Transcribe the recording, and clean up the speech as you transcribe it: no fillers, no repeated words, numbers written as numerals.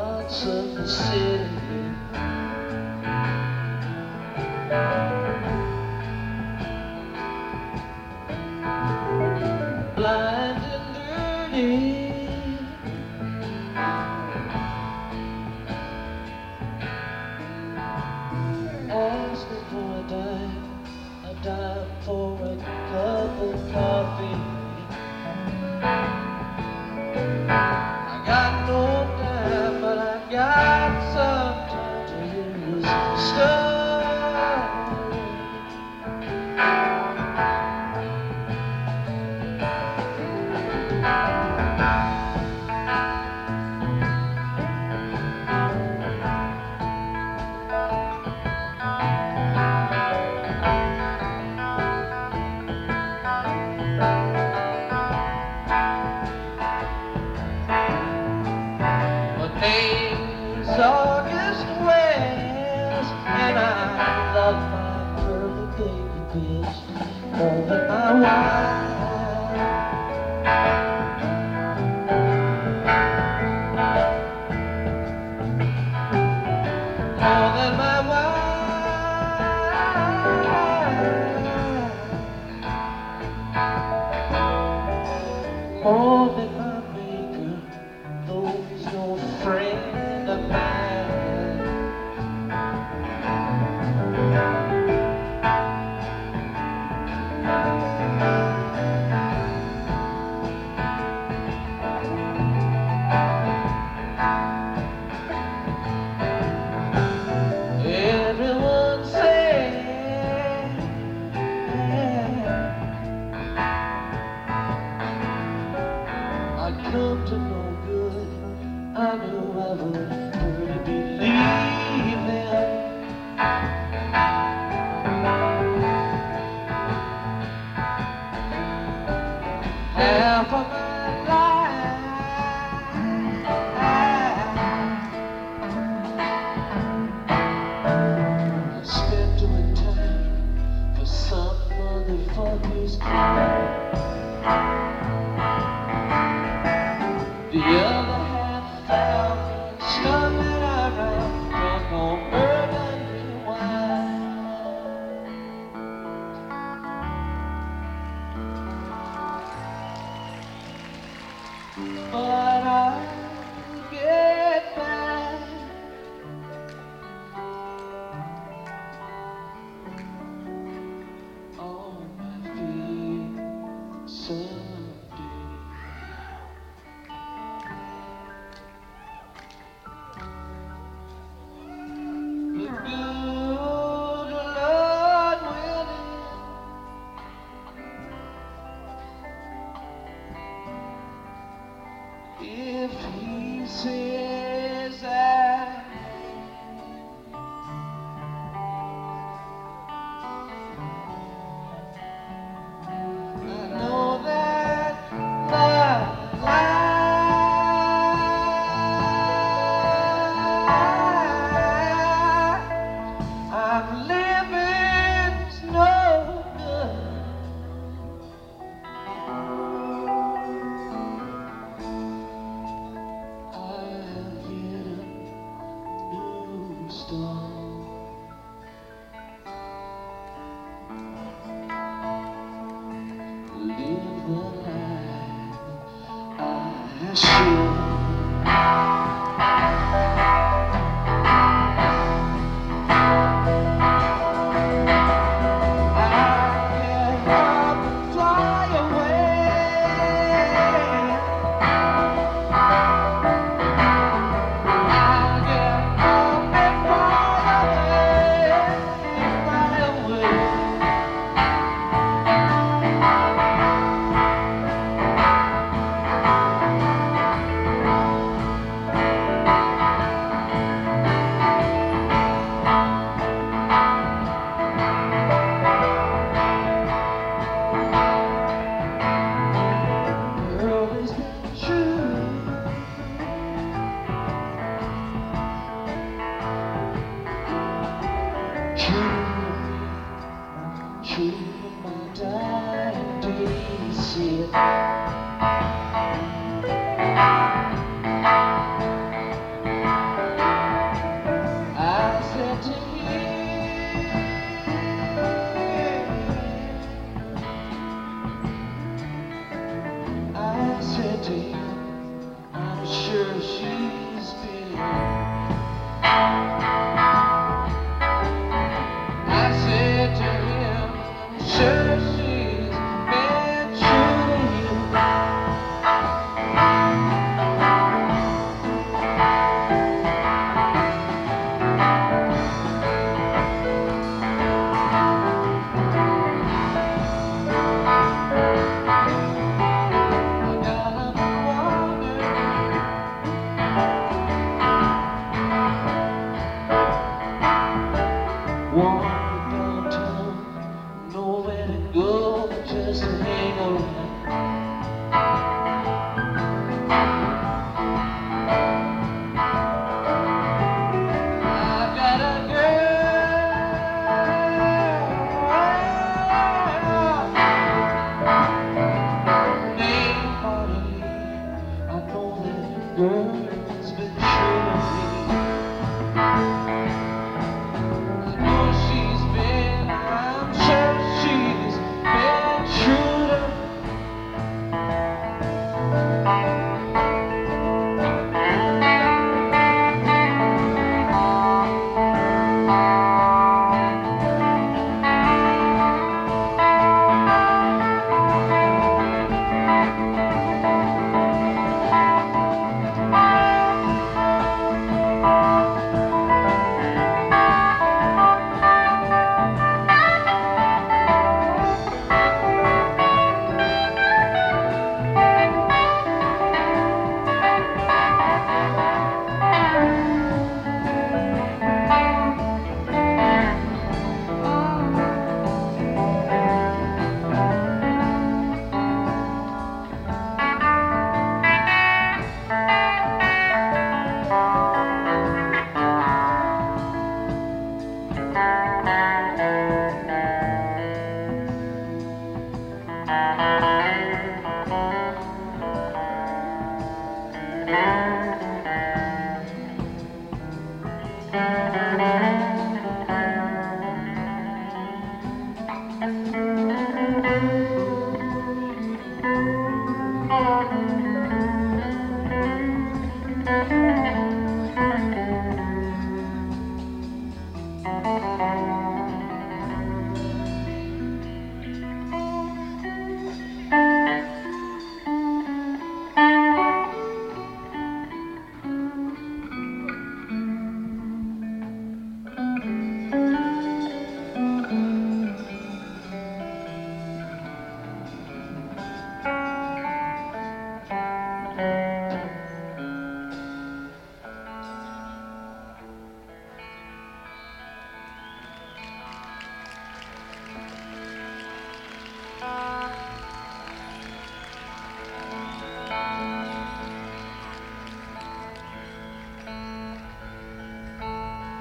parts of the city. Blind and dirty, asking for a dime for a cup of coffee. I got no time, but I got some time to hear this story. Name's August West, and I love my curly baby bitch more than my wife. More than my wife. More than my maker, though he's no friend of mine. Everyone said I'd come to no good. I knew I would really believe them. Half of my life I spent doing time for some motherfuckers. The other half found stumbling around, drunk on burgundy wine. But I'll get back. On my feet someday. The good Lord willing, if he says that I know that my life I'm living's no good. I'll get a new start. Live the life I should. Fly away.